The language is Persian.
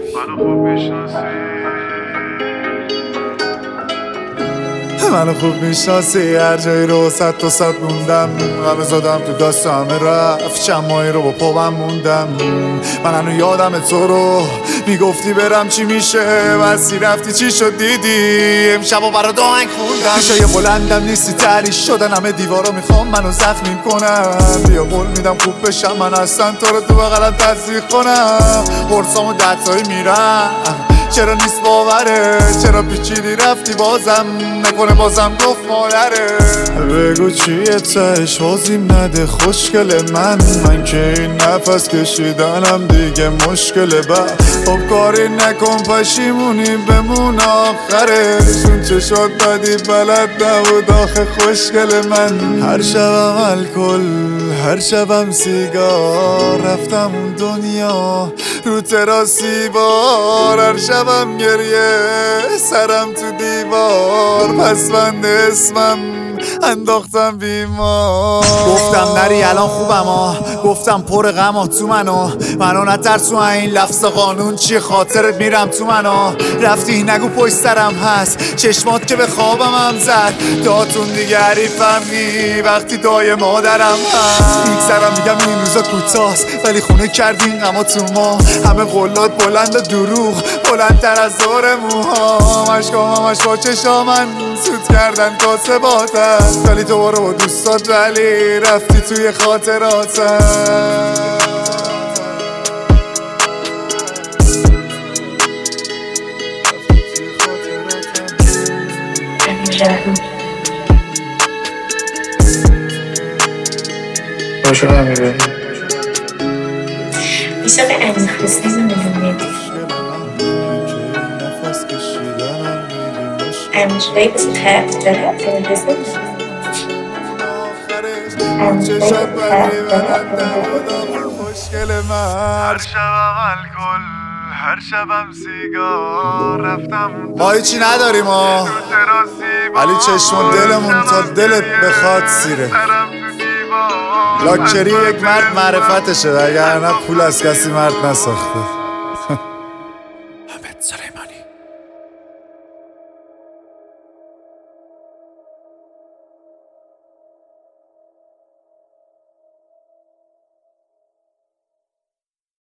منو خوب میشناسی، هر جایی رو صد تا صد موندم، غم زدم تو دست همه رفت، چند ماهی رو با پاهم موندم. من هنو یادم تو رو میگفتی برم چی میشه، بسی رفتی چی شد دیدی، امشب و برا آهنگ خوندم. میشه یه بلندم نیستی، تحریش شدن همه دیوارا میخوام منو زخمیم کنم. بیا قول میدم خوب بشم، من اصلا تو رو تو بغلم تصدیق کنم. قرصامو 10 تایی میرم، چرا نیست باوره، چرا پیچیدی رفتی بازم، نکنه بازم گفت مادره. بگو چیه تهش بازیم نده خوشگل من که این نفس کشیدنم دیگه مشکله. خب کاری نکن پشیمونی بمون آخره، چون چشات بدی بلد نبود آخه خوشگل من. هر شبم الکل، هر شبم سیگار، رفتم اون دنیا رو تراسی بار. هر شبم گریه سرم تو دیوار، پسوند اسمم انداختم بیمار. گفتم نری الان خوبم گفتم پر غم تو منو نترسو این لفظ قانون چیه، خاطرت میرم تو رفتی نگو پشت سرم هست، چشمات که به خوابم هم زد، داتون دیگه حریفم نی وقتی دای مادرم هست. میگذرم میگم این روزا کوتاست، ولی خونه کردین غما تو ما، همه قلات بلند و دروغ بلندتر از دور موها. مشکامش با چشامن سود کردن کاسه باتن، ولی تو برو با دوستات ولی رفتی توی خاطراتم. باشه نمیبینی میشه به امین خواستی نمیدونید امین شدایی بسی طرف داره خوشگل من. هر شبم الکل، هر شبم سیگار، رفتم ما هیچی نداریم ولی چشم و دلمون تا دلت بخواد سیره. لاکچری یک مرد معرفتشه، وگرنه پول از کسی مرد نساخته. حامد سلیمانی.